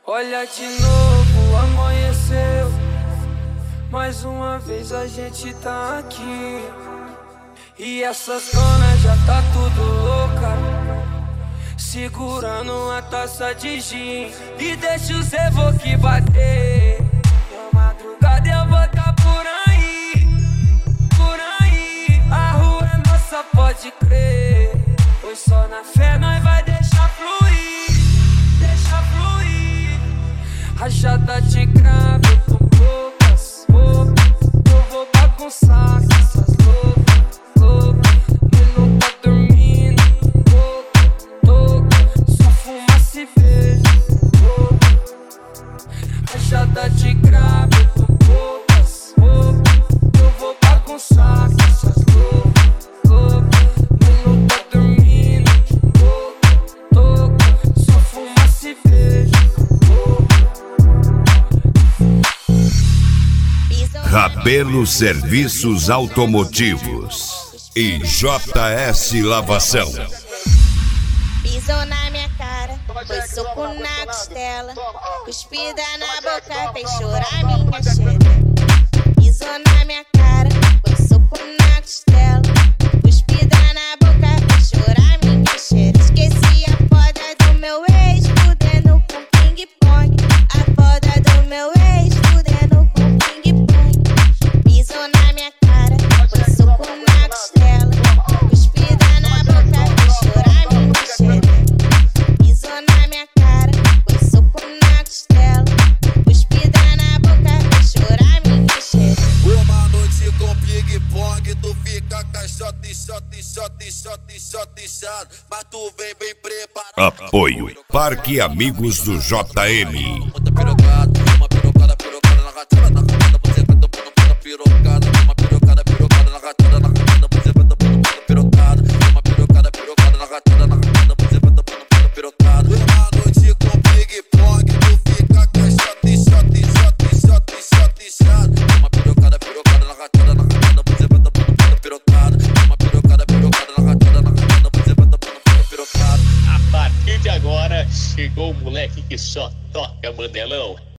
Olha de novo, amanheceu. Mais uma vez a gente tá aqui. E essas donas já tá tudo louca, segurando uma taça de gin. E deixa os evoque bater. Na madrugada eu vou tá por aí, por aí. A rua é nossa, pode crer. Pois só na fé nós vai deixar fluir, deixa fluir. Rajada de grave com poucas, eu vou bagunçar com essas loucas. Não tá dormindo, só fumaça e beijo. Rajada de grave com poucas, eu vou bagunçar com essas loucas. Não tá dormindo, só fumaça e beijo. Rabelo Serviços Automotivos e JS Lavação. Pisou na minha cara, foi soco na costela, cuspida na boca, fez chorar minha xereca. Pisou na minha cara, foi soco na costela, cuspida na boca, fez chorar minha xereca. Esqueci a foda do meu ex, fudendo com ping-pong. A foda do meu ex, fudendo com ping-pong. Pisou na minha cara, foi soco na costela, cuspida na boca, fez chorar minha xereca. Pisou na minha cara, foi soco na costela, cuspida na boca, fez chorar minha xereca. Uma noite com ping-pong, tu fica caixote, shot, mas tu vem bem preparado. Apoio Parque Amigos do JM. Uma pirocada na ratada, você vai tomando pirocada, uma pirocada na ratada, você vai tomando pirocada, uma pirocada na ratada, você vai tomando pirocada. Uma noite com ping-pong, tu fica caixote, shot, uma pirocada na ratada, você vai tomando pirocada, uma pirocada na ratada, você vai tomando pirocada. A partir de agora, chegou o moleque que só toca mandelão.